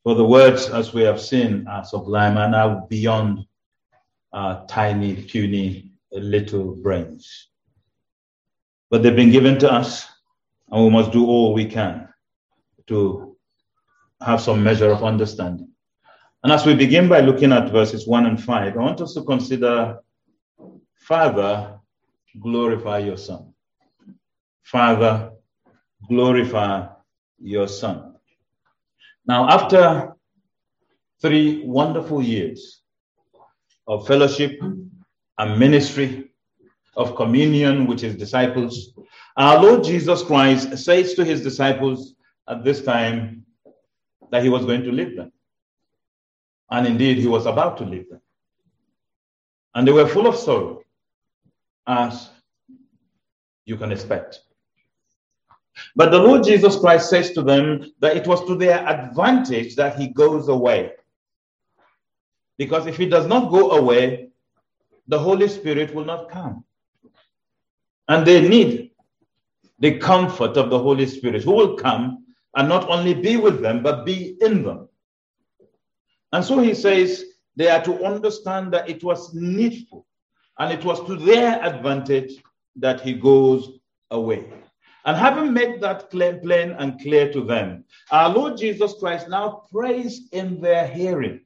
For the words, as we have seen, are sublime and are beyond our tiny, puny, little brains. But they've been given to us, and we must do all we can to have some measure of understanding. And as we begin by looking at verses 1 and 5, I want us to consider, Father, glorify your Son. Father, glorify your Son. Now, after 3 wonderful years of fellowship and ministry, of communion with his disciples, our Lord Jesus Christ says to his disciples at this time that he was going to leave them. And indeed, he was about to leave them. And they were full of sorrow, as you can expect. But the Lord Jesus Christ says to them that it was to their advantage that he goes away. Because if he does not go away, the Holy Spirit will not come. And they need the comfort of the Holy Spirit, who will come and not only be with them, but be in them. And so he says they are to understand that it was needful and it was to their advantage that he goes away. And having made that plain and clear to them, our Lord Jesus Christ now prays in their hearing.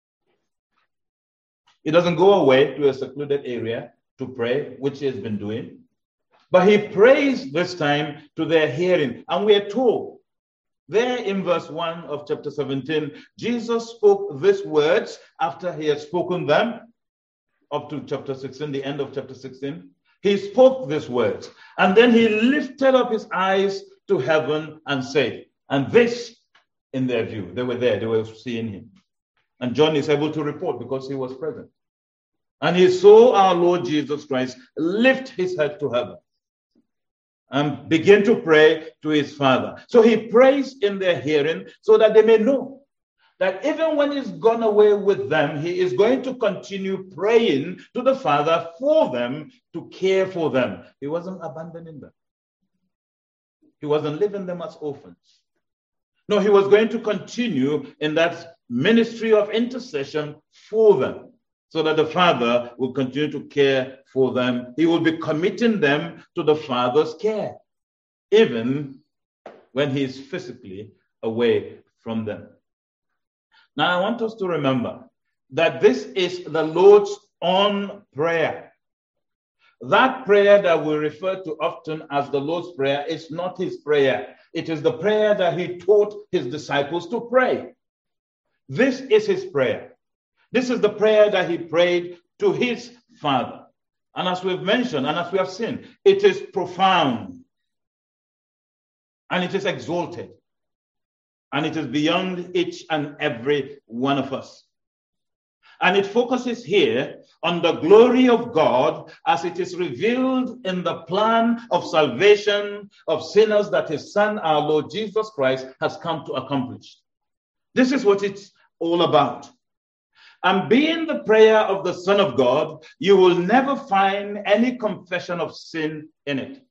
He doesn't go away to a secluded area to pray, which he has been doing, but he prays this time to their hearing. And we are told there in verse 1 of chapter 17, Jesus spoke these words after he had spoken them up to chapter 16, the end of chapter 16. He spoke these words, and then he lifted up his eyes to heaven and said, and this in their view, they were there, they were seeing him. And John is able to report because he was present. And he saw our Lord Jesus Christ lift his head to heaven and begin to pray to his Father. So he prays in their hearing so that they may know that even when he's gone away with them, he is going to continue praying to the Father for them, to care for them. He wasn't abandoning them. He wasn't leaving them as orphans. No, he was going to continue in that ministry of intercession for them, so that the Father will continue to care for them. He will be committing them to the Father's care, even when he is physically away from them. Now, I want us to remember that this is the Lord's own prayer. That prayer that we refer to often as the Lord's Prayer is not his prayer. It is the prayer that he taught his disciples to pray. This is his prayer. This is the prayer that he prayed to his Father. And as we've mentioned, and as we have seen, it is profound. And it is exalted. And it is beyond each and every one of us. And it focuses here on the glory of God as it is revealed in the plan of salvation of sinners that his Son, our Lord Jesus Christ, has come to accomplish. This is what it's all about. And being the prayer of the Son of God, you will never find any confession of sin in it.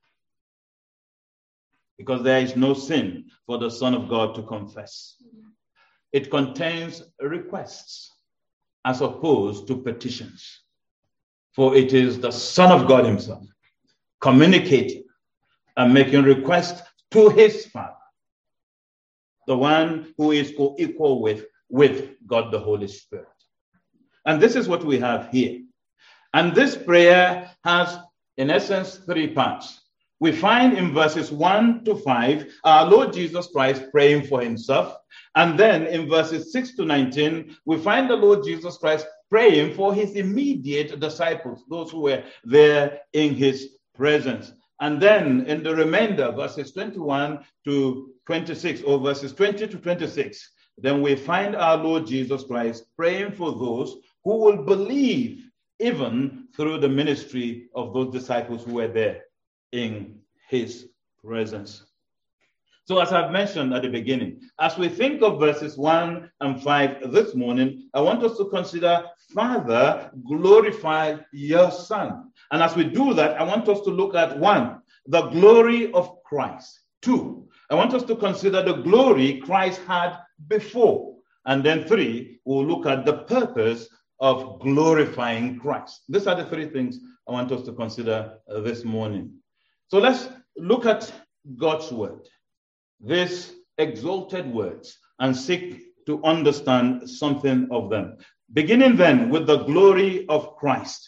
Because there is no sin for the Son of God to confess. It contains requests as opposed to petitions. For it is the Son of God himself communicating and making requests to his Father, the one who is co-equal with God the Holy Spirit. And this is what we have here. And this prayer has, in essence, 3 parts. We find in verses 1 to 5, our Lord Jesus Christ praying for himself. And then in verses 6 to 19, we find the Lord Jesus Christ praying for his immediate disciples, those who were there in his presence. And then in the remainder, verses 21 to 26, or verses 20 to 26, then we find our Lord Jesus Christ praying for those who will believe even through the ministry of those disciples who were there in his presence. So as I've mentioned at the beginning, as we think of verses 1 and 5 this morning, I want us to consider, Father, glorify your Son. And as we do that, I want us to look at 1, the glory of Christ. 2, I want us to consider the glory Christ had before. And then 3, we'll look at the purpose of glorifying Christ. These are the 3 things I want us to consider this morning. So let's look at God's word, these exalted words, and seek to understand something of them. Beginning then with the glory of Christ.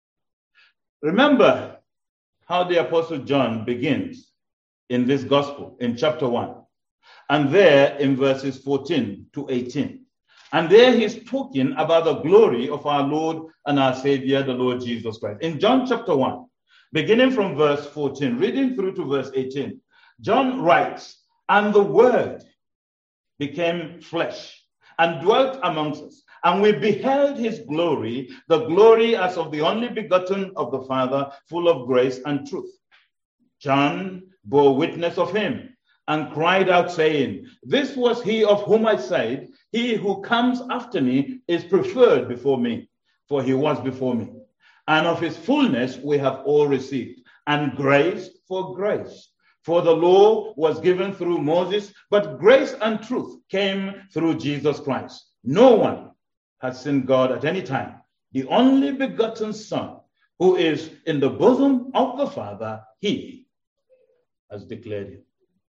Remember how the Apostle John begins in this gospel in chapter 1. And there in verses 14 to 18. And there he's talking about the glory of our Lord and our Savior, the Lord Jesus Christ. In John chapter 1, beginning from verse 14, reading through to verse 18, John writes, "And the Word became flesh and dwelt amongst us, and we beheld his glory, the glory as of the only begotten of the Father, full of grace and truth. John bore witness of him and cried out, saying, This was he of whom I said, He who comes after me is preferred before me, for he was before me. And of his fullness we have all received, and grace for grace. For the law was given through Moses, but grace and truth came through Jesus Christ. No one has seen God at any time. The only begotten Son, who is in the bosom of the Father, he has declared him."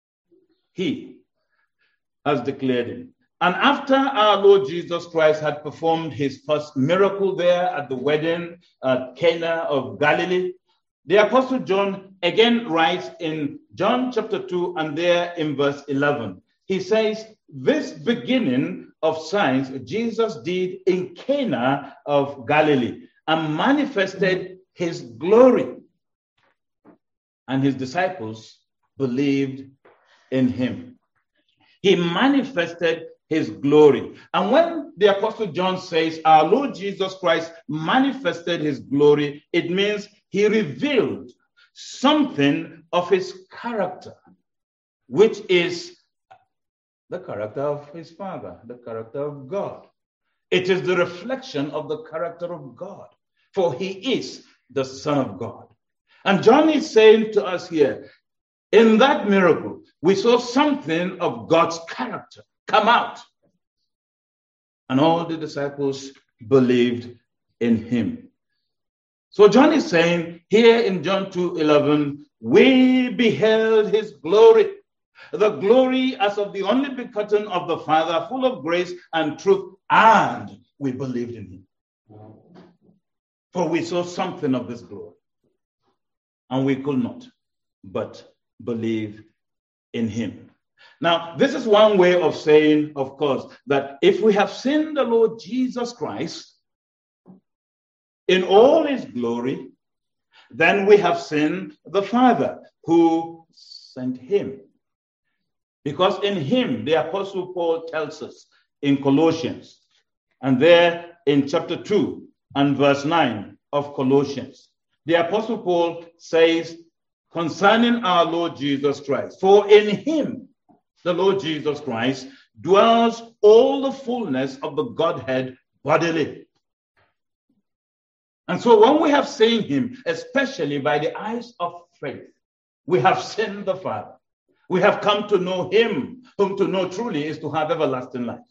He has declared him. And after our Lord Jesus Christ had performed his first miracle there at the wedding at Cana of Galilee, the Apostle John again writes in John chapter 2 and there in verse 11. He says, "This beginning of signs Jesus did in Cana of Galilee and manifested his glory. And his disciples believed in him." He manifested his glory. And when the Apostle John says our Lord Jesus Christ manifested his glory, it means he revealed something of his character, which is the character of his Father, the character of God. It is the reflection of the character of God, for he is the Son of God. And John is saying to us here, in that miracle, we saw something of God's character come out. And all the disciples believed in him. So John is saying here in John 2:11, we beheld his glory, the glory as of the only begotten of the Father, full of grace and truth, and we believed in him. For we saw something of this glory, and we could not but believe in him. Now, this is one way of saying, of course, that if we have seen the Lord Jesus Christ in all his glory, then we have seen the Father who sent him. Because in him, the Apostle Paul tells us in Colossians, and there in chapter 2 and verse 9 of Colossians, the Apostle Paul says concerning our Lord Jesus Christ, "For in him, the Lord Jesus Christ, dwells all the fullness of the Godhead bodily." And so when we have seen him, especially by the eyes of faith, we have seen the Father. We have come to know him, whom to know truly is to have everlasting life.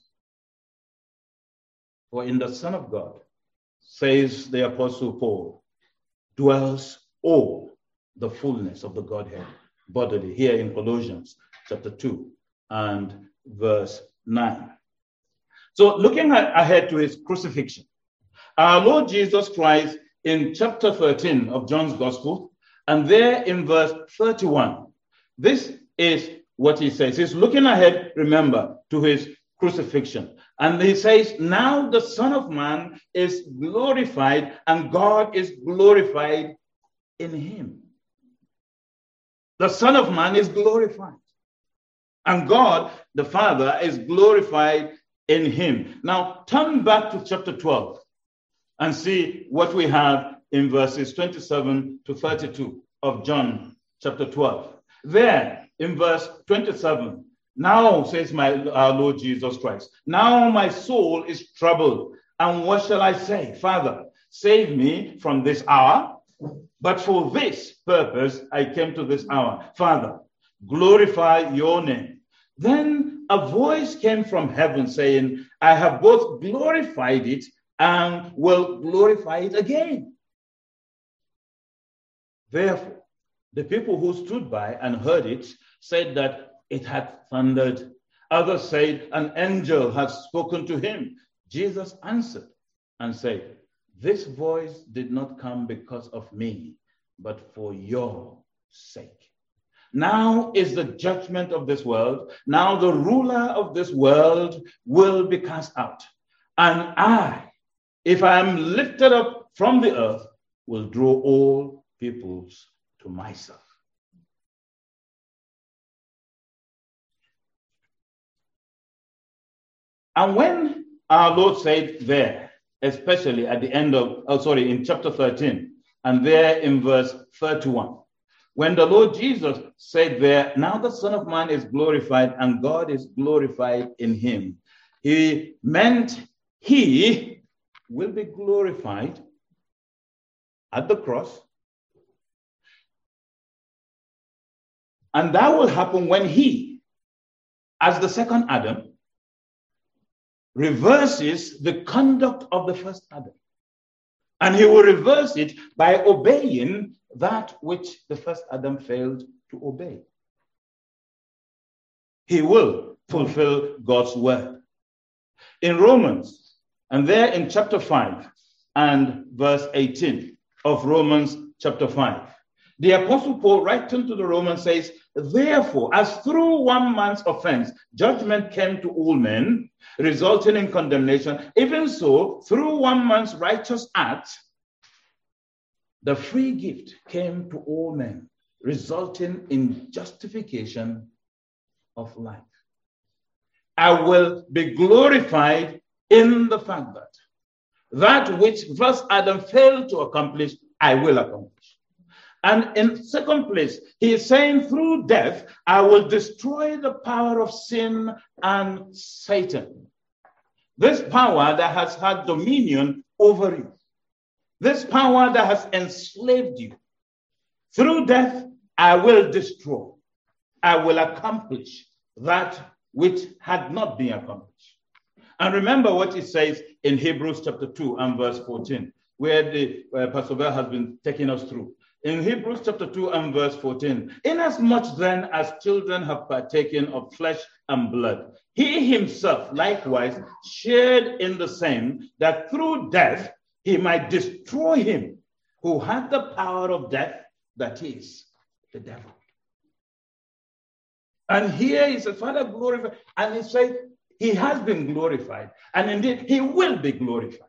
For in the Son of God, says the Apostle Paul, dwells all the fullness of the Godhead bodily, here in Colossians chapter 2 and verse 9. So looking ahead to his crucifixion, our Lord Jesus Christ in chapter 13 of John's Gospel, and there in verse 31, this is what he says. He's looking ahead, remember, to his crucifixion. And he says, now the Son of Man is glorified, and God is glorified in him. The Son of Man is glorified, and God, the Father, is glorified in him. Now, turn back to chapter 12 and see what we have in verses 27 to 32 of John chapter 12. There, in verse 27, now, says our Lord Jesus Christ, now my soul is troubled, and what shall I say? Father, save me from this hour. But for this purpose I came to this hour. Father, glorify your name. Then a voice came from heaven saying, I have both glorified it and will glorify it again. Therefore, the people who stood by and heard it said that it had thundered. Others said, an angel has spoken to him. Jesus answered and said, this voice did not come because of me, but for your sake. Now is the judgment of this world. Now the ruler of this world will be cast out. And I, if I am lifted up from the earth, will draw all peoples to myself. And when our Lord said there, especially at the end of, in chapter 13, and there in verse 31, when the Lord Jesus said there, now the Son of Man is glorified and God is glorified in him, he meant he will be glorified at the cross. And that will happen when he, as the second Adam, reverses the conduct of the first Adam. And he will reverse it by obeying that which the first Adam failed to obey. He will fulfill God's word. In Romans, and there in chapter 5 and verse 18 of Romans chapter 5, the Apostle Paul, writing to the Romans, says, therefore, as through one man's offense, judgment came to all men, resulting in condemnation, even so, through one man's righteous act, the free gift came to all men, resulting in justification of life. I will be glorified in the fact that which first Adam failed to accomplish, I will accomplish. And in second place, he is saying through death, I will destroy the power of sin and Satan. This power that has had dominion over you. This power that has enslaved you. Through death, I will destroy. I will accomplish that which had not been accomplished. And remember what it says in Hebrews chapter 2 and verse 14, where Pastor Bell has been taking us through. In Hebrews chapter 2 and verse 14, inasmuch then as children have partaken of flesh and blood, he himself likewise shared in the same, that through death he might destroy him who had the power of death, that is, the devil. And here he says, Father, glorify. And he says, he has been glorified. And indeed, he will be glorified.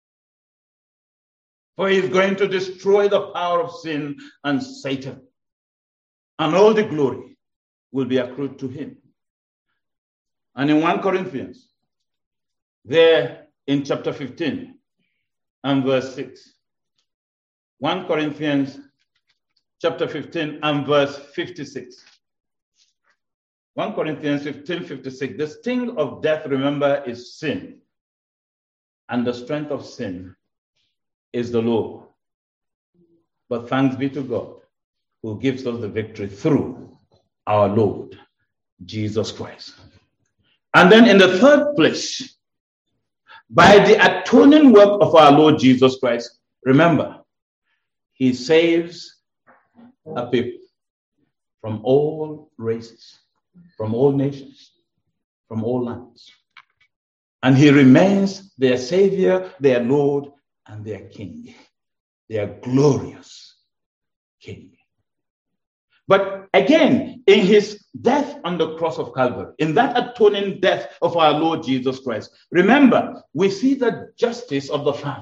For he is going to destroy the power of sin and Satan. And all the glory will be accrued to him. And in 1 Corinthians, there in chapter 15 and verse 6. 1 Corinthians chapter 15 and verse 56. 1 Corinthians 15, 56. The sting of death, remember, is sin. And the strength of sin is the law. But thanks be to God who gives us the victory through our Lord Jesus Christ. And then in the third place, by the atoning work of our Lord Jesus Christ, remember, he saves a people from all races, from all nations, from all lands. And he remains their Savior, their Lord, and their King, their glorious King. But again, in his death on the cross of Calvary, in that atoning death of our Lord Jesus Christ, remember, we see the justice of the Father.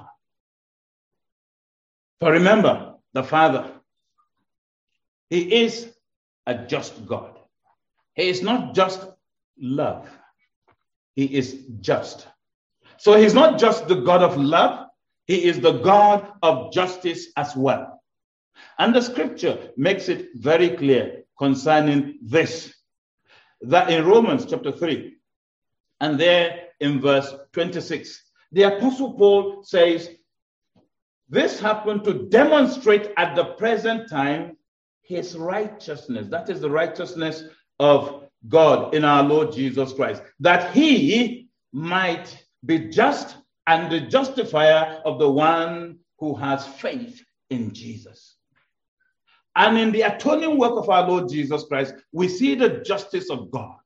For remember, the Father, he is a just God. He is not just love. He is just. So he's not just the God of love. He is the God of justice as well. And the scripture makes it very clear concerning this, that in Romans chapter 3, and there in verse 26, the Apostle Paul says, this happened to demonstrate at the present time his righteousness. That is the righteousness of God in our Lord Jesus Christ, that he might be just and the justifier of the one who has faith in Jesus. And in the atoning work of our Lord Jesus Christ, we see the justice of God.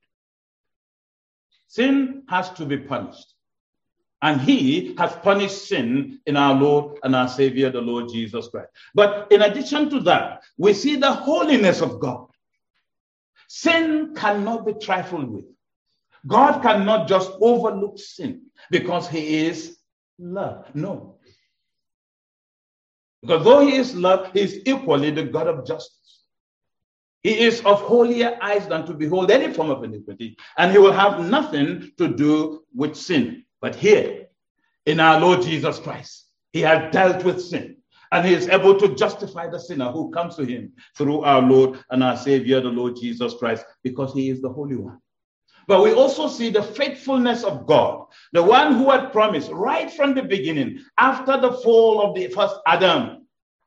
Sin has to be punished. And he has punished sin in our Lord and our Savior, the Lord Jesus Christ. But in addition to that, we see the holiness of God. Sin cannot be trifled with. God cannot just overlook sin because he is love. No. Because though he is love, he is equally the God of justice. He is of holier eyes than to behold any form of iniquity, and he will have nothing to do with sin. But here, in our Lord Jesus Christ, he has dealt with sin, and he is able to justify the sinner who comes to him through our Lord and our Savior, the Lord Jesus Christ, because he is the Holy One. But we also see the faithfulness of God, the one who had promised right from the beginning, after the fall of the first Adam.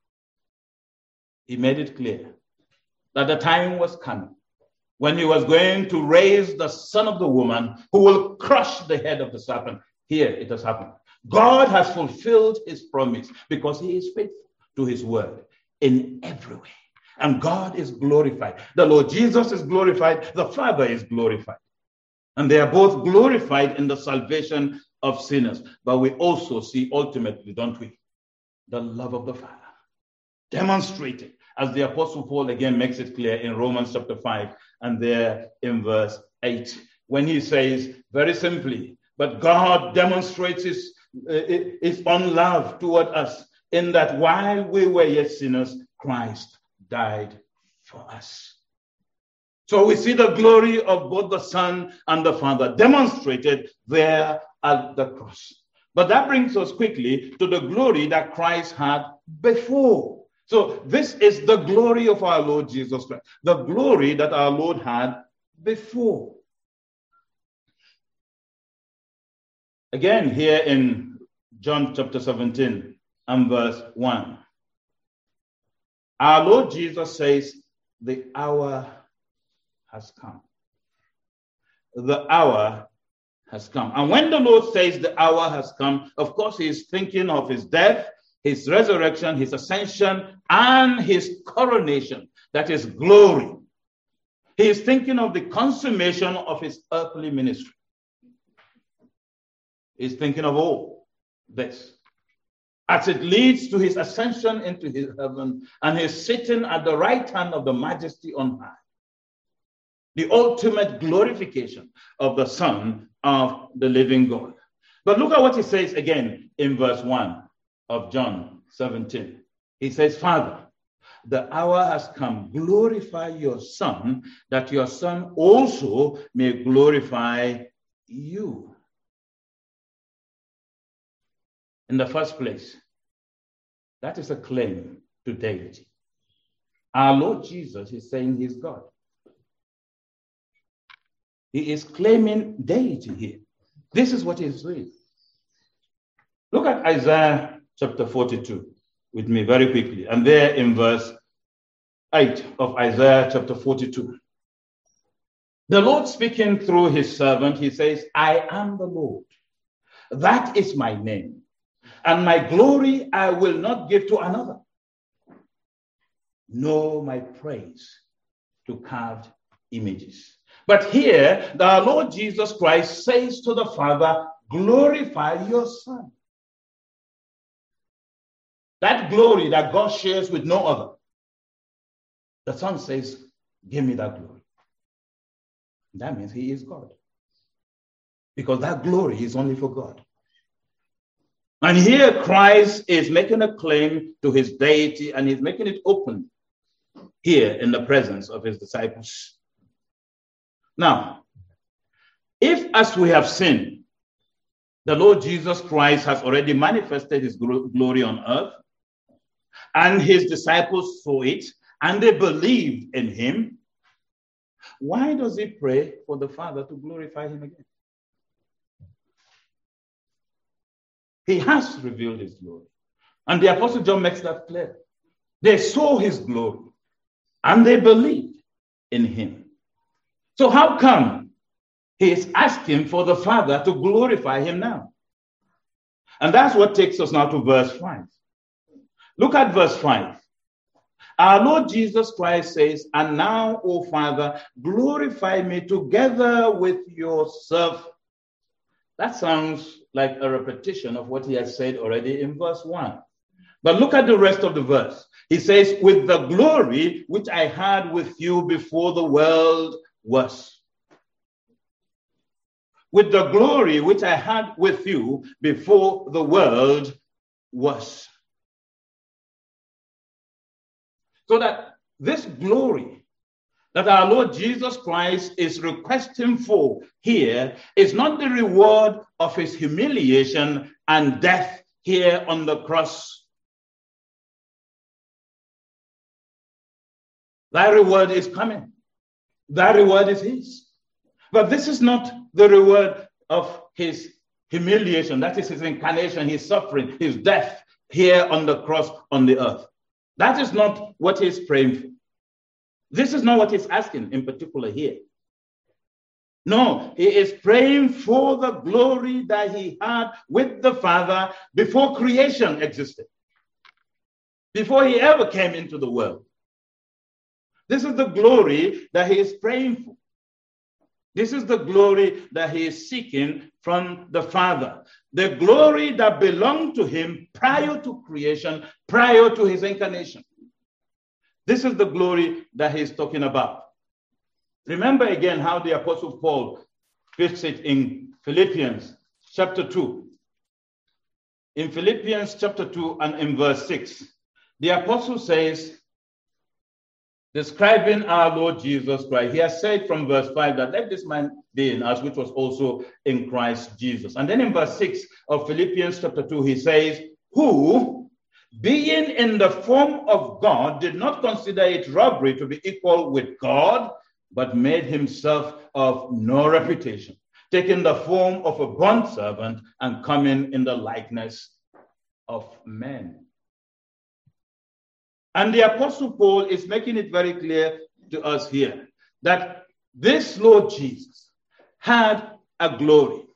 He made it clear that the time was coming when he was going to raise the son of the woman who will crush the head of the serpent. Here it has happened. God has fulfilled his promise because he is faithful to his word in every way. And God is glorified. The Lord Jesus is glorified. The Father is glorified. And they are both glorified in the salvation of sinners. But we also see ultimately, don't we, the love of the Father demonstrated, as the Apostle Paul again makes it clear in Romans chapter 5 and there in verse 8, when he says very simply, but God demonstrates his own love toward us in that while we were yet sinners, Christ died for us. So we see the glory of both the Son and the Father demonstrated there at the cross. But that brings us quickly to the glory that Christ had before. So this is the glory of our Lord Jesus Christ, the glory that our Lord had before. Again, here in John chapter 17 and verse 1, our Lord Jesus says, the hour has come. The hour has come. And when the Lord says the hour has come, of course, he is thinking of his death, his resurrection, his ascension, and his coronation. That is glory. He is thinking of the consummation of his earthly ministry. He's thinking of all this as it leads to his ascension into his heaven and his sitting at the right hand of the majesty on high. The ultimate glorification of the Son of the living God. But look at what he says again in verse 1 of John 17. He says, Father, the hour has come. Glorify your Son, that your Son also may glorify you. In the first place, that is a claim to deity. Our Lord Jesus is saying he's God. He is claiming deity here. This is what he's saying. Look at Isaiah chapter 42 with me very quickly. And there in verse 8 of Isaiah chapter 42. The Lord speaking through his servant, he says, I am the Lord. That is my name. And my glory I will not give to another, nor my praise to carved images. But here, the Lord Jesus Christ says to the Father, glorify your Son. That glory that God shares with no other. The Son says, give me that glory. That means he is God. Because that glory is only for God. And here Christ is making a claim to his deity, and he's making it open here in the presence of his disciples. Now, if as we have seen, the Lord Jesus Christ has already manifested his glory on earth, and his disciples saw it, and they believed in him, why does he pray for the Father to glorify him again? He has revealed his glory. And the Apostle John makes that clear. They saw his glory. and they believed in him. So how come he is asking for the Father to glorify him now? And that's what takes us now to verse 5. Look at verse 5. Our Lord Jesus Christ says, "And now, O Father, glorify me together with yourself." That sounds like a repetition of what he has said already in verse 1. But look at the rest of the verse. He says, "With the glory which I had with you before the world was." With the glory which I had with you before the world was. So that this glory that our Lord Jesus Christ is requesting for here is not the reward of his humiliation and death here on the cross. That reward is coming. That reward is his. But this is not the reward of his humiliation. That is his incarnation, his suffering, his death here on the cross on the earth. That is not what he's praying for. This is not what he's asking in particular here. No, he is praying for the glory that he had with the Father before creation existed, before he ever came into the world. This is the glory that he is praying for. This is the glory that he is seeking from the Father. The glory that belonged to him prior to creation, prior to his incarnation. This is the glory that he is talking about. Remember again how the Apostle Paul puts it in Philippians chapter 2. In Philippians chapter 2 and in verse 6, the Apostle says, describing our Lord Jesus Christ, he has said from verse 5 that let this man be in us, which was also in Christ Jesus. And then in verse 6 of Philippians chapter 2, he says, who, being in the form of God, did not consider it robbery to be equal with God, but made himself of no reputation, taking the form of a bondservant and coming in the likeness of men. And the Apostle Paul is making it very clear to us here that this Lord Jesus had a glory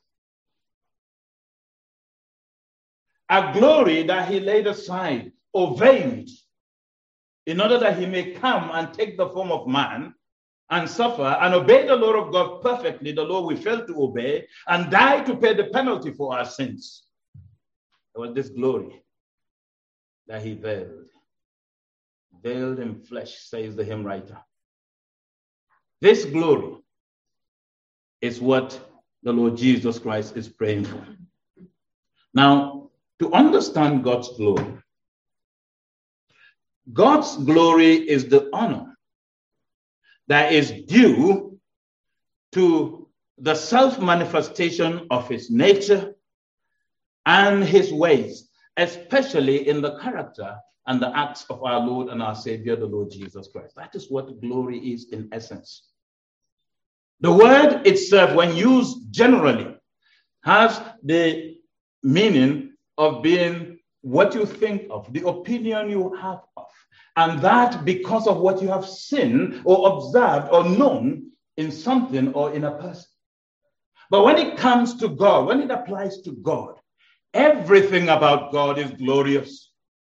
that he laid aside or veiled in order that he may come and take the form of man and suffer and obey the law of God perfectly, the law we failed to obey, and die to pay the penalty for our sins. It was this glory that he veiled. Veiled in flesh, says the hymn writer. This glory is what the Lord Jesus Christ is praying for. Now, to understand God's glory is the honor that is due to the self-manifestation of his nature and his ways, especially in the character and the acts of our Lord and our Savior, the Lord Jesus Christ. That is what glory is in essence. The word itself, when used generally, has the meaning of being what you think of, the opinion you have of, and that because of what you have seen or observed or known in something or in a person. But when it comes to God, when it applies to God, everything about God is glorious.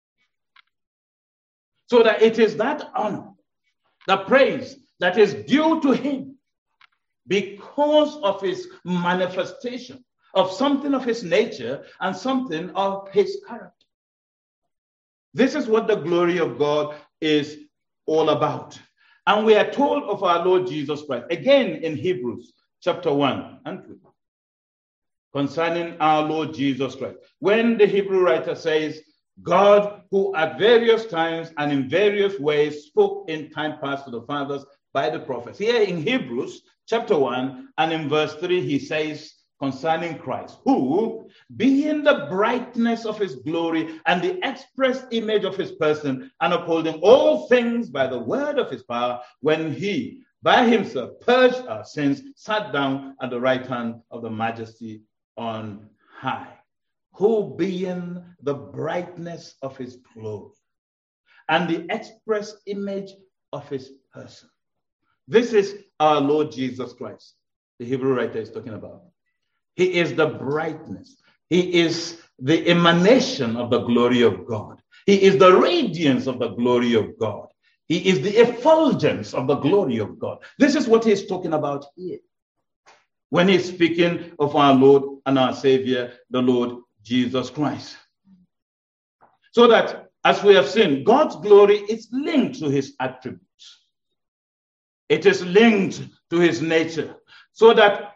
So that it is that honor, the praise that is due to him because of his manifestation of something of his nature and something of his character. This is what the glory of God is all about. And we are told of our Lord Jesus Christ, again in Hebrews chapter 1 and 2, concerning our Lord Jesus Christ. When the Hebrew writer says, God, who at various times and in various ways spoke in time past to the fathers by the prophets. Here in Hebrews chapter 1 and in verse 3, he says concerning Christ, who, being the brightness of his glory and the express image of his person, and upholding all things by the word of his power, when he by himself purged our sins, sat down at the right hand of the majesty on high. Who, being the brightness of his glory and the express image of his person. This is our Lord Jesus Christ, the Hebrew writer is talking about. He is the brightness. He is the emanation of the glory of God. He is the radiance of the glory of God. He is the effulgence of the glory of God. This is what he's talking about here when he's speaking of our Lord and our Savior, the Lord Jesus Christ. So that, as we have seen, God's glory is linked to his attributes. It is linked to his nature, so that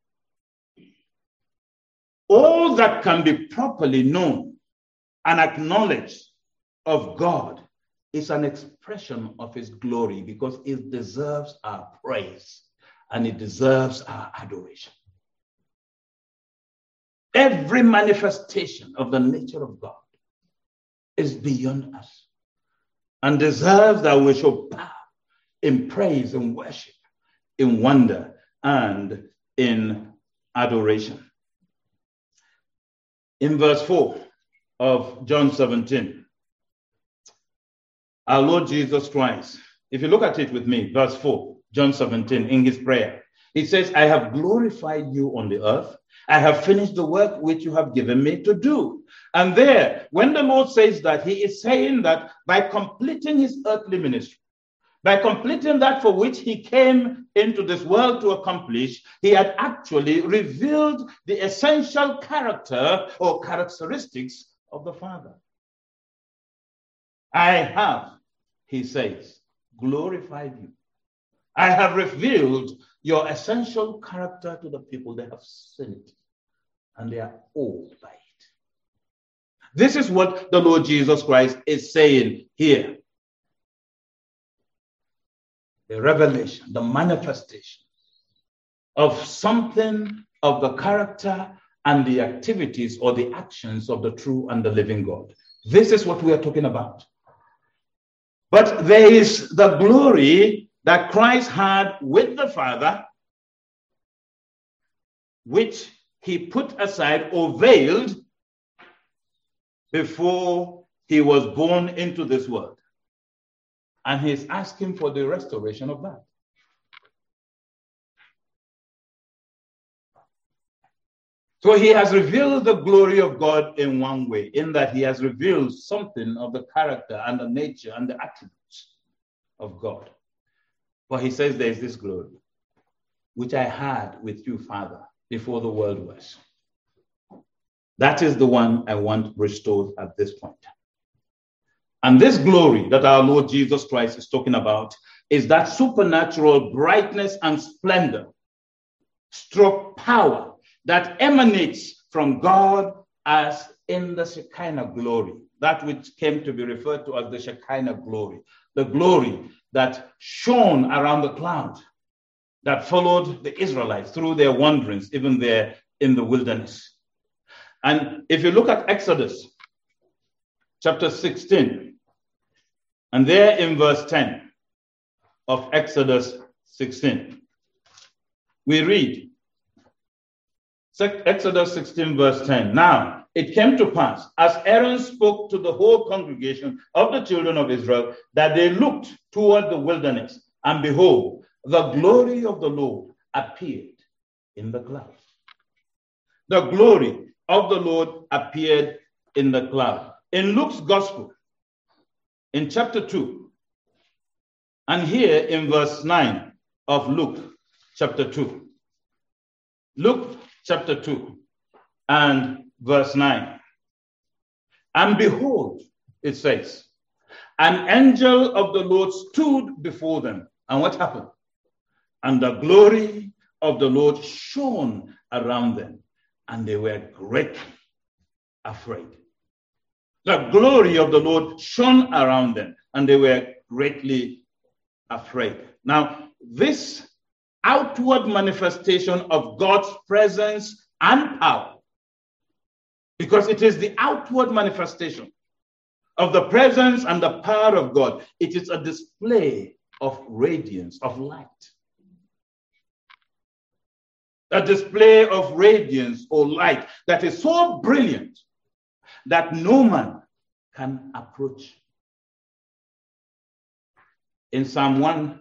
all that can be properly known and acknowledged of God is an expression of his glory, because it deserves our praise and it deserves our adoration. Every manifestation of the nature of God is beyond us and deserves that we should bow in praise and worship, in wonder and in adoration. In verse 4 of John 17, our Lord Jesus Christ, if you look at it with me, verse 4, John 17, in his prayer, he says, I have glorified you on the earth. I have finished the work which you have given me to do. And there, when the Lord says that, he is saying that by completing his earthly ministry, by completing that for which he came into this world to accomplish, he had actually revealed the essential character or characteristics of the Father. I have, he says, glorified you. I have revealed your essential character to the people. They have seen it, and they are awed by it. This is what the Lord Jesus Christ is saying here. The revelation, the manifestation of something of the character and the activities or the actions of the true and the living God. This is what we are talking about. But there is the glory that Christ had with the Father, which he put aside or veiled before he was born into this world. And he's asking for the restoration of that. So he has revealed the glory of God in one way, in that he has revealed something of the character and the nature and the attributes of God. But he says there is this glory, which I had with you, Father, before the world was. That is the one I want restored at this point. And this glory that our Lord Jesus Christ is talking about is that supernatural brightness and splendor, stroke power that emanates from God as in the Shekinah glory, that which came to be referred to as the Shekinah glory, the glory that shone around the cloud that followed the Israelites through their wanderings, even there in the wilderness. And if you look at Exodus chapter 16, and there in verse 10 of Exodus 16, we read, Exodus 16 verse 10, now it came to pass, as Aaron spoke to the whole congregation of the children of Israel, that they looked toward the wilderness, and behold, the glory of the Lord appeared in the cloud. The glory of the Lord appeared in the cloud. In Luke's gospel, in chapter 2, and here in verse 9 of Luke chapter 2. Luke chapter 2 and verse 9. And behold, it says, an angel of the Lord stood before them. And what happened? And the glory of the Lord shone around them, and they were greatly afraid. The glory of the Lord shone around them, and they were greatly afraid. Now, this outward manifestation of God's presence and power, because it is the outward manifestation of the presence and the power of God. It is a display of radiance, of light. A display of radiance or light that is so brilliant that no man can approach. in Psalm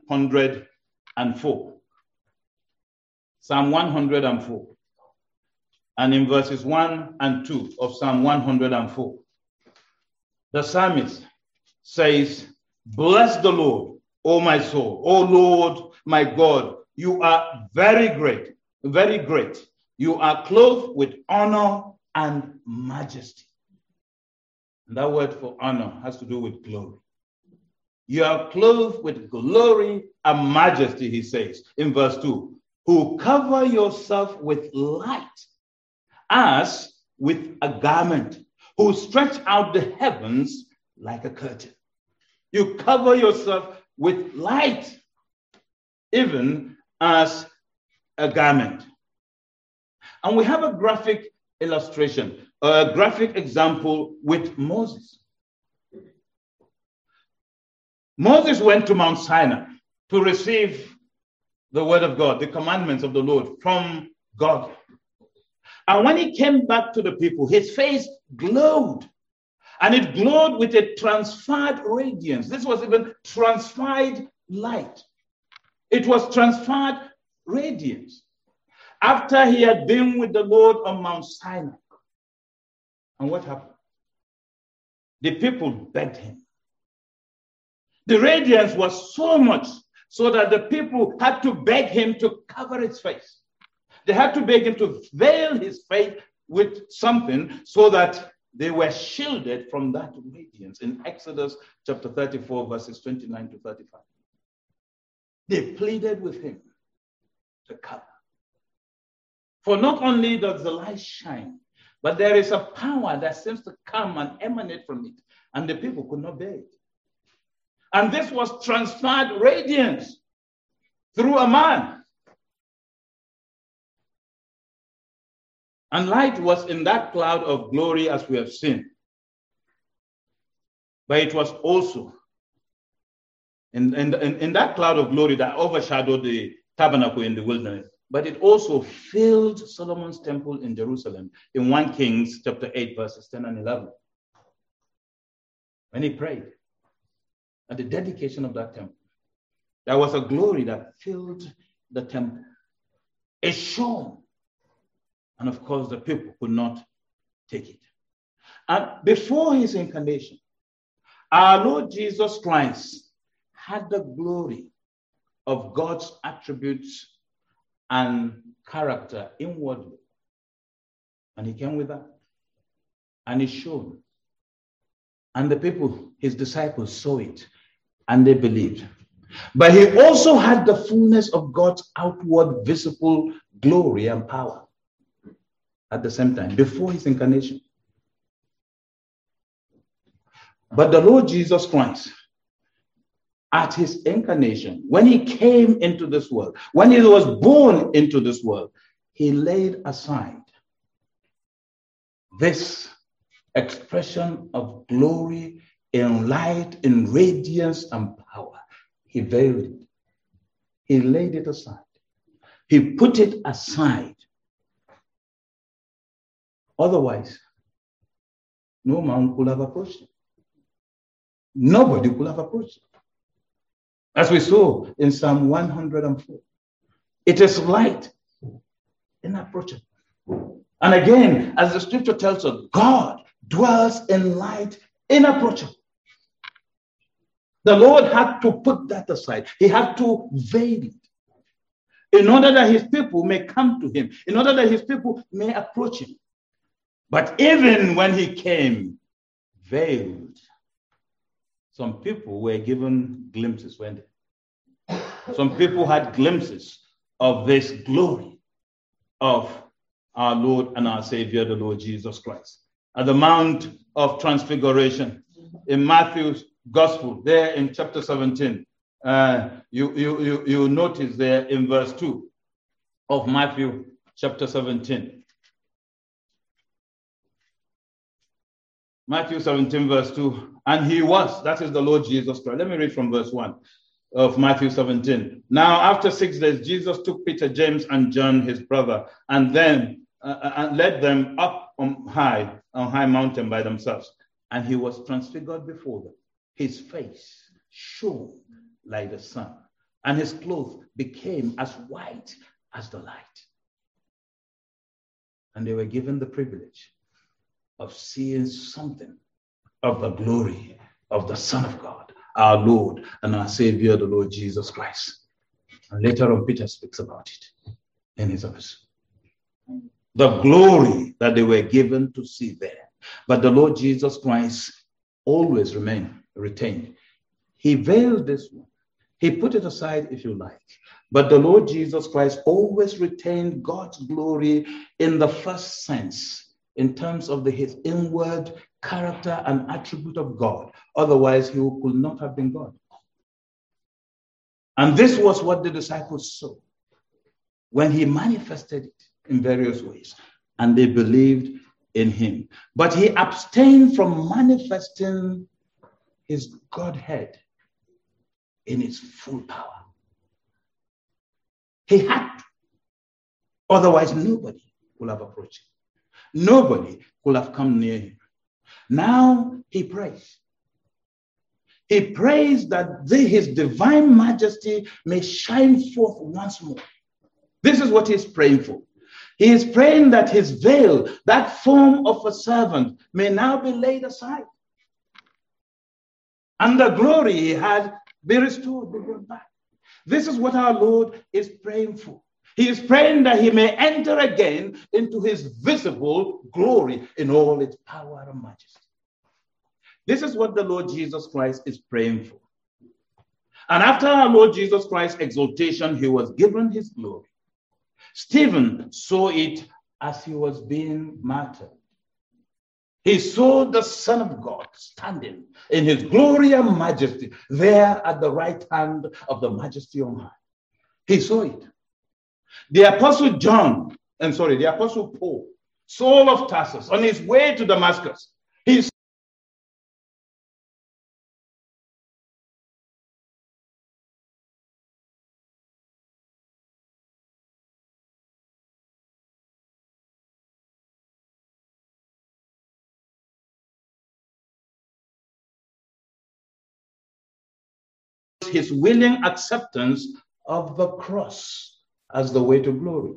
104. Psalm 104. And in verses 1 and 2 of Psalm 104, the psalmist says, "Bless the Lord, O my soul. O Lord, my God, you are very great, very great. You are clothed with honor and majesty." And that word for honor has to do with glory. You are clothed with glory and majesty, he says in verse 2, who cover yourself with light as with a garment, who stretch out the heavens like a curtain. You cover yourself with light, even as a garment. And we have a graphic illustration, a graphic example with Moses. Moses went to Mount Sinai to receive the word of God, the commandments of the Lord from God. And when he came back to the people, his face glowed, and it glowed with a transferred radiance. This was even transferred light. It was transferred radiance. After he had been with the Lord on Mount Sinai. And what happened? The people begged him. The radiance was so much so that the people had to beg him to cover his face. They had to beg him to veil his face with something so that they were shielded from that radiance in Exodus chapter 34, verses 29 to 35. They pleaded with him to cover. For not only does the light shine, but there is a power that seems to come and emanate from it, and the people could not bear it. And this was transferred radiance through a man. And light was in that cloud of glory, as we have seen. But it was also in that cloud of glory that overshadowed the tabernacle in the wilderness. But it also filled Solomon's temple in Jerusalem in 1 Kings chapter 8, verses 10 and 11. When he prayed at the dedication of that temple, there was a glory that filled the temple. It shone. And of course, the people could not take it. And before his incarnation, our Lord Jesus Christ had the glory of God's attributes and character inwardly. And he came with that. And he showed. And the people, his disciples, saw it. And they believed. But he also had the fullness of God's outward visible glory and power at the same time, before his incarnation. But the Lord Jesus Christ, at his incarnation, when he came into this world, when he was born into this world, he laid aside this expression of glory in light, in radiance and power. He veiled it. He laid it aside. He put it aside. Otherwise, no man could have approached it. Nobody could have approached it. As we saw in Psalm 104, it is light, inapproachable. And again, as the scripture tells us, God dwells in light, inapproachable. The Lord had to put that aside. He had to veil it in order that his people may come to him, in order that his people may approach him. But even when he came veiled, some people were given glimpses, weren't they? Some people had glimpses of this glory of our Lord and our Savior, the Lord Jesus Christ. At the Mount of Transfiguration, in Matthew's Gospel, there in chapter 17, you notice there in verse 2 of Matthew chapter 17. Matthew 17, verse 2, and he was, that is the Lord Jesus Christ. Let me read from verse 1 of Matthew 17. Now, after 6 days, Jesus took Peter, James, and John, his brother, and then led them up on high mountain by themselves. And he was transfigured before them. His face shone like the sun, and his clothes became as white as the light. And they were given the privilege of seeing something of the glory of the Son of God, our Lord and our Savior, the Lord Jesus Christ. And later on, Peter speaks about it in his epistle. The glory that they were given to see there. But the Lord Jesus Christ always retained. He veiled this one. He put it aside, if you like. But the Lord Jesus Christ always retained God's glory in the first sense, in terms of his inward character and attribute of God. Otherwise, he could not have been God. And this was what the disciples saw when he manifested it in various ways, and they believed in him. But he abstained from manifesting his Godhead in its full power. He had to. Otherwise, nobody would have approached him. Nobody could have come near him. Now he prays. He prays that his divine majesty may shine forth once more. This is what he's praying for. He is praying that his veil, that form of a servant, may now be laid aside. And the glory he had be restored, be brought back. This is what our Lord is praying for. He is praying that he may enter again into his visible glory in all its power and majesty. This is what the Lord Jesus Christ is praying for. And after our Lord Jesus Christ's exaltation, he was given his glory. Stephen saw it as he was being martyred. He saw the Son of God standing in his glory and majesty there at the right hand of the Majesty on high. He saw it. The Apostle Paul, Saul of Tarsus, on his way to Damascus, he his willing acceptance of the cross as the way to glory.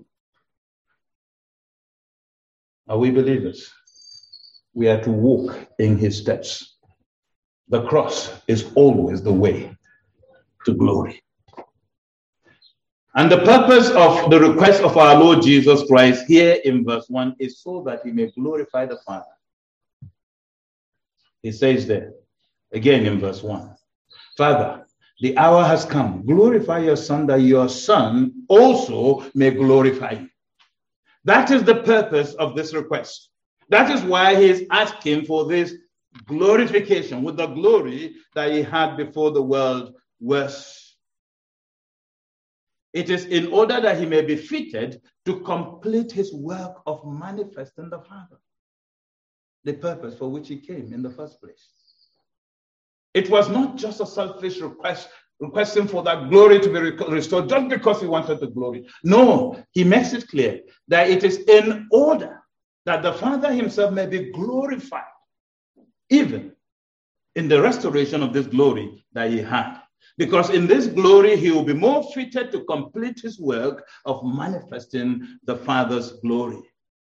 Are we believers? We are to walk in his steps. The cross is always the way to glory. And the purpose of the request of our Lord Jesus Christ here in verse 1 is so that he may glorify the Father. He says there, again in verse 1, Father, the hour has come. Glorify your Son, that your Son also may glorify you. That is the purpose of this request. That is why he is asking for this glorification with the glory that he had before the world was. It is in order that he may be fitted to complete his work of manifesting the Father, the purpose for which he came in the first place. It was not just a selfish requesting for that glory to be restored just because he wanted the glory. No, he makes it clear that it is in order that the Father himself may be glorified, even in the restoration of this glory that he had. Because in this glory, he will be more fitted to complete his work of manifesting the Father's glory.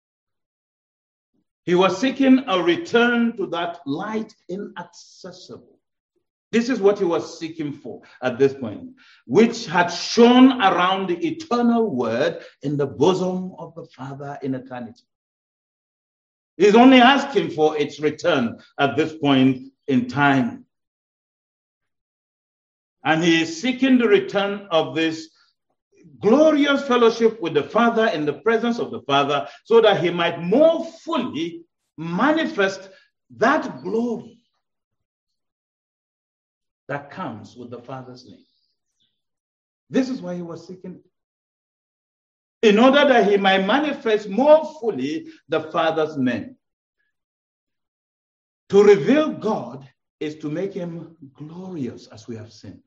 He was seeking a return to that light inaccessible. This is what he was seeking for at this point, which had shone around the eternal word in the bosom of the Father in eternity. He's only asking for its return at this point in time. And he is seeking the return of this glorious fellowship with the Father in the presence of the Father, so that he might more fully manifest that glory that comes with the Father's name. This is why he was seeking it. In order that he might manifest more fully the Father's name. To reveal God is to make him glorious, as we have seen.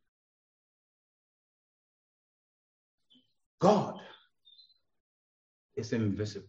God is invisible.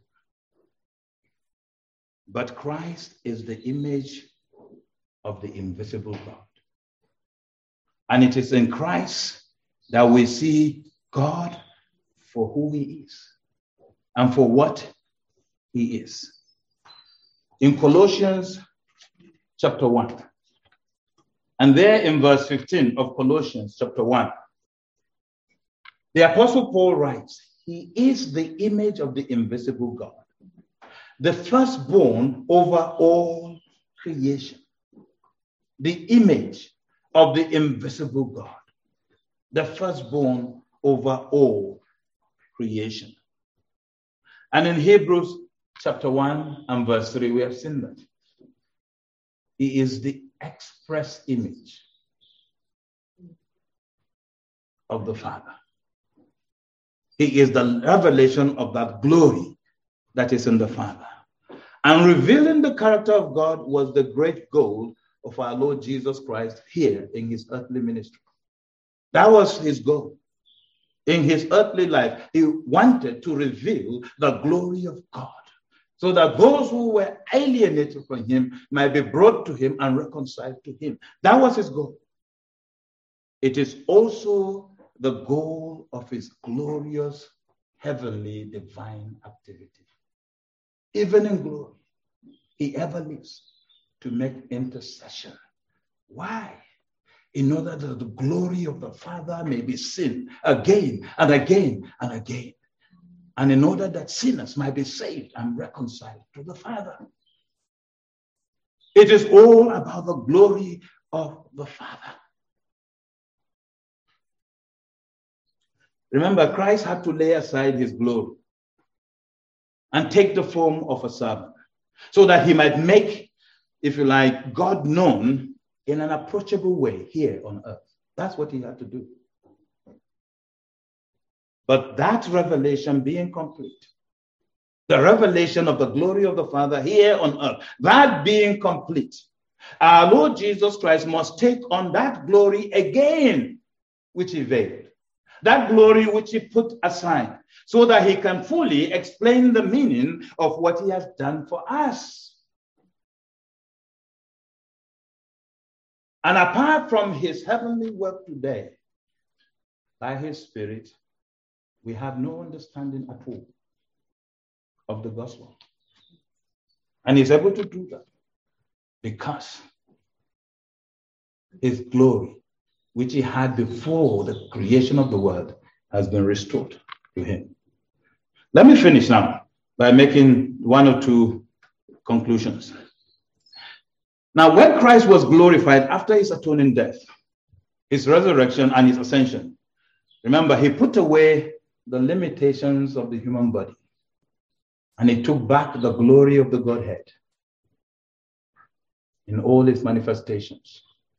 But Christ is the image of the invisible God. And it is in Christ that we see God for who he is and for what he is. In Colossians chapter 1, and there in verse 15 of Colossians chapter 1, the Apostle Paul writes, he is the image of the invisible God, the firstborn over all creation. The image of the invisible God, the firstborn over all creation. And in Hebrews chapter 1 and verse 3, we have seen that. He is the express image of the Father. He is the revelation of that glory that is in the Father. And revealing the character of God was the great goal of our Lord Jesus Christ here in his earthly ministry. That was his goal. In his earthly life, he wanted to reveal the glory of God so that those who were alienated from him might be brought to him and reconciled to him. That was his goal. It is also the goal of his glorious heavenly divine activity. Even in glory, he ever lives to make intercession. Why? In order that the glory of the Father may be seen again and again and again. And in order that sinners might be saved and reconciled to the Father. It is all about the glory of the Father. Remember, Christ had to lay aside his glory and take the form of a servant so that he might make, if you like, God known in an approachable way here on earth. That's what he had to do. But that revelation being complete, the revelation of the glory of the Father here on earth, that being complete, our Lord Jesus Christ must take on that glory again, which he veiled. That glory which he put aside, so that he can fully explain the meaning of what he has done for us. And apart from his heavenly work today, by his Spirit, we have no understanding at all of the gospel. And he's able to do that because his glory, which he had before the creation of the world, has been restored to him. Let me finish now by making one or two conclusions. Now, when Christ was glorified after his atoning death, his resurrection and his ascension, remember, he put away the limitations of the human body and he took back the glory of the Godhead in all its manifestations.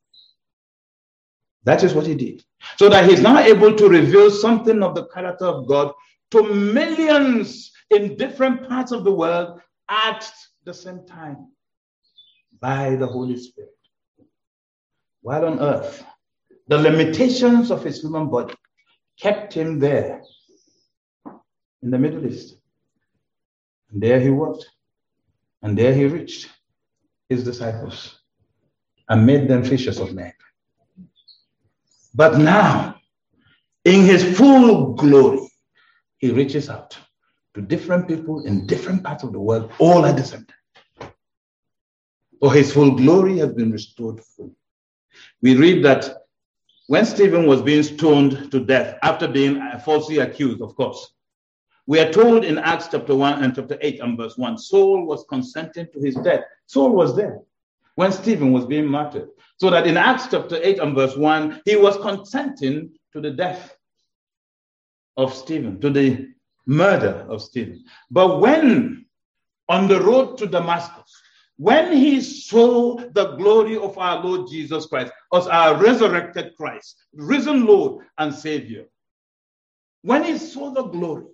That is what he did. So that he's now able to reveal something of the character of God to millions in different parts of the world at the same time by the Holy Spirit. While on earth, the limitations of his human body kept him there in the Middle East. And there he worked. And there he reached his disciples and made them fishers of men. But now, in his full glory, he reaches out to different people in different parts of the world, all at the same time. For his full glory has been restored fully. We read that when Stephen was being stoned to death, after being falsely accused, of course, we are told in Acts chapter 1 and chapter 8 and verse 1, Saul was consenting to his death. Saul was there when Stephen was being martyred. So that in Acts chapter 8 and verse 1, he was consenting to the death of Stephen, to the murder of Stephen. But when on the road to Damascus, when he saw the glory of our Lord Jesus Christ, as our resurrected Christ, risen Lord and Savior, when he saw the glory,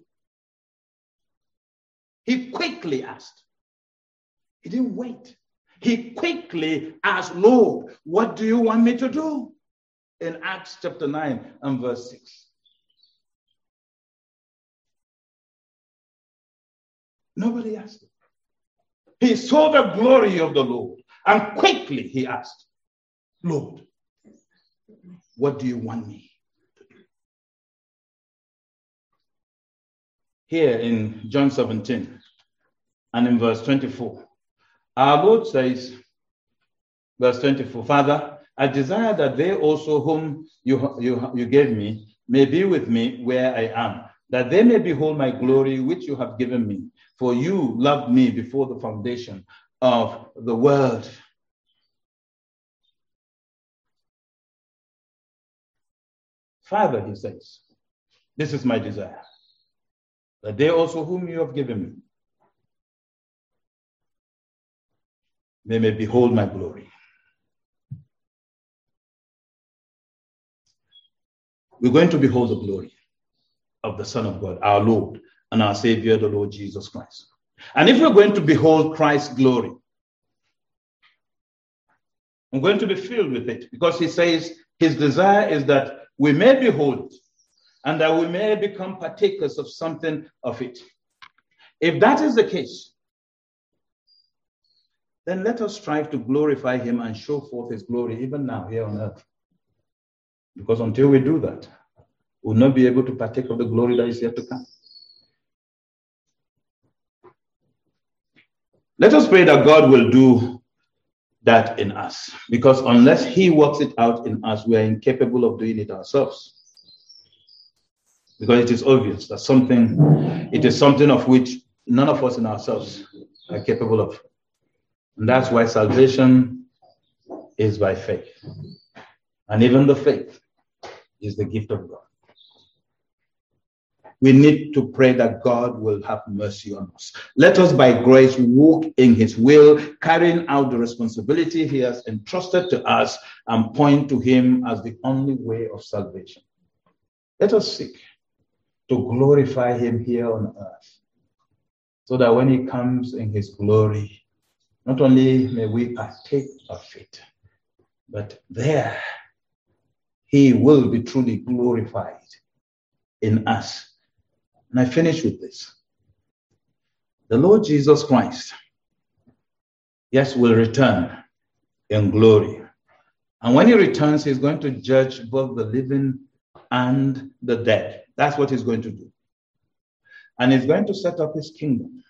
he quickly asked. He didn't wait. He quickly asked, Lord, what do you want me to do? In Acts chapter 9 and verse 6. Nobody asked him. He saw the glory of the Lord and quickly he asked, Lord, what do you want me to do? Here in John 17 and in verse 24, our Lord says, verse 24, Father, I desire that they also whom you gave me may be with me where I am, that they may behold my glory which you have given me. For you loved me before the foundation of the world. Father, he says, this is my desire, that they also whom you have given me, they may behold my glory. We're going to behold the glory of the Son of God, our Lord and our Savior, the Lord Jesus Christ. And if we're going to behold Christ's glory, I'm going to be filled with it, because he says his desire is that we may behold it and that we may become partakers of something of it. If that is the case, then let us strive to glorify him and show forth his glory even now here on earth. Because until we do that, we'll not be able to partake of the glory that is yet to come. Let us pray that God will do that in us, because unless he works it out in us, we are incapable of doing it ourselves. Because it is obvious that it is something of which none of us in ourselves are capable of. And that's why salvation is by faith. And even the faith is the gift of God. We need to pray that God will have mercy on us. Let us by grace walk in his will, carrying out the responsibility he has entrusted to us, and point to him as the only way of salvation. Let us seek to glorify him here on earth, so that when he comes in his glory, not only may we partake of it, but there he will be truly glorified in us. And I finish with this. The Lord Jesus Christ, yes, will return in glory. And when he returns, he's going to judge both the living and the dead. That's what he's going to do. And he's going to set up his kingdom.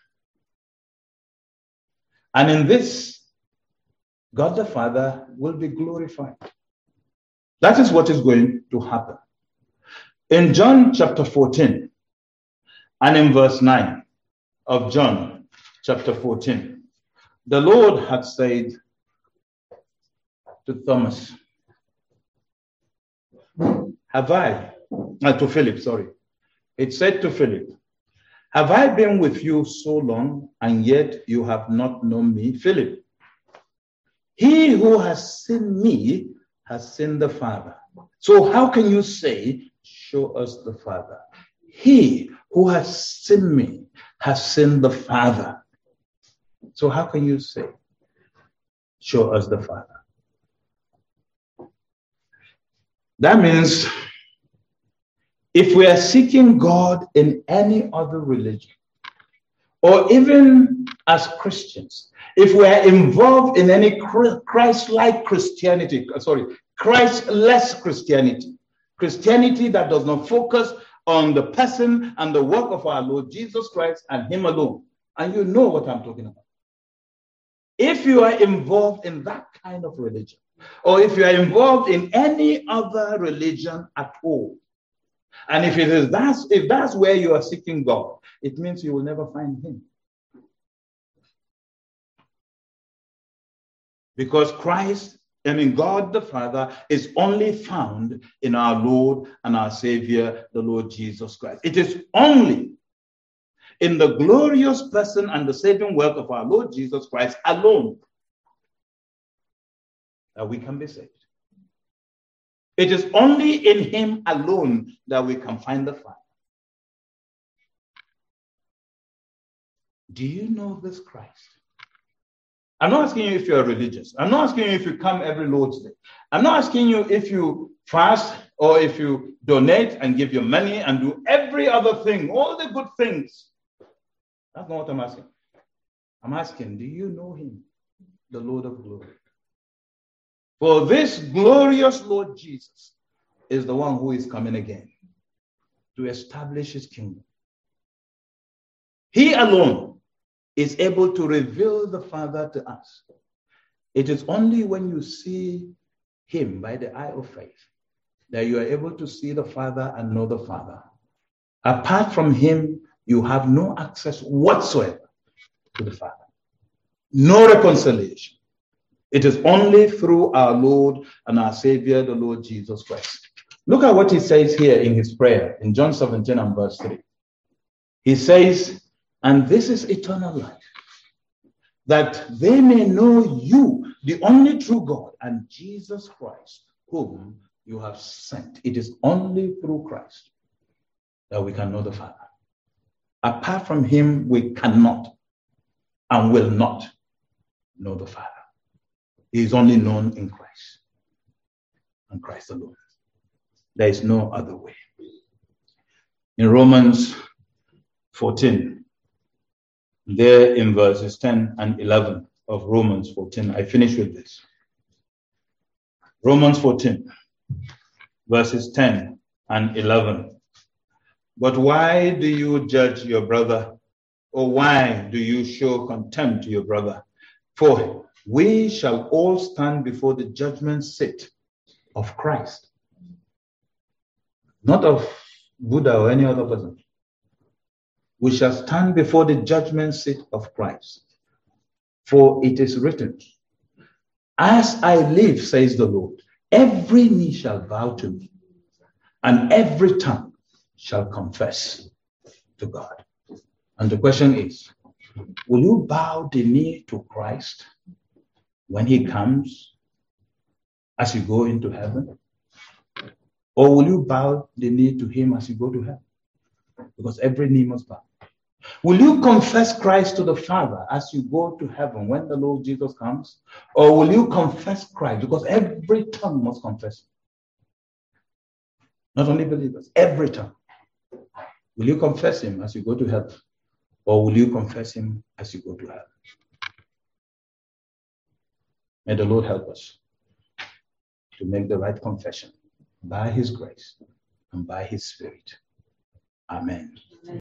And in this, God the Father will be glorified. That is what is going to happen. In John chapter 14, and in verse 9 of John chapter 14, the Lord had said to Thomas, to Philip, sorry. It said to Philip, have I been with you so long, and yet you have not known me? Philip, he who has seen me has seen the Father. So how can you say, show us the Father? He who has seen me has seen the Father. So how can you say, show us the Father? That means if we are seeking God in any other religion, or even as Christians, if we are involved in any Christ-like Christianity, Christ-less Christianity, Christianity that does not focus on the person and the work of our Lord Jesus Christ and him alone. And you know what I'm talking about. If you are involved in that kind of religion, or if you are involved in any other religion at all, and if that's where you are seeking God, it means you will never find him. Because God the Father is only found in our Lord and our Savior, the Lord Jesus Christ. It is only in the glorious person and the saving work of our Lord Jesus Christ alone that we can be saved. It is only in him alone that we can find the Father. Do you know this Christ? I'm not asking you if you're religious. I'm not asking you if you come every Lord's Day. I'm not asking you if you fast or if you donate and give your money and do every other thing, all the good things. That's not what I'm asking. I'm asking, do you know him, the Lord of glory? For this glorious Lord Jesus is the one who is coming again to establish his kingdom. He alone is able to reveal the Father to us. It is only when you see him by the eye of faith that you are able to see the Father and know the Father. Apart from him, you have no access whatsoever to the Father. No reconciliation. It is only through our Lord and our Savior, the Lord Jesus Christ. Look at what he says here in his prayer in John 17 and verse 3. He says, and this is eternal life, that they may know you, the only true God, and Jesus Christ, whom you have sent. It is only through Christ that we can know the Father. Apart from him, we cannot and will not know the Father. He is only known in Christ and Christ alone. There is no other way. In Romans 14, there in verses 10 and 11 of Romans 14, I finish with this. Romans 14, verses 10 and 11. But why do you judge your brother? Or why do you show contempt to your brother? For we shall all stand before the judgment seat of Christ. Not of Buddha or any other person. We shall stand before the judgment seat of Christ. For it is written, as I live, says the Lord, every knee shall bow to me, and every tongue shall confess to God. And the question is, will you bow the knee to Christ when he comes as you go into heaven? Or will you bow the knee to him as you go to heaven? Because every knee must bow. Will you confess Christ to the Father as you go to heaven when the Lord Jesus comes? Or will you confess Christ? Because every tongue must confess. Not only believers, every tongue. Will you confess him as you go to heaven? Or will you confess him as you go to heaven? May the Lord help us to make the right confession by his grace and by his Spirit. Amen.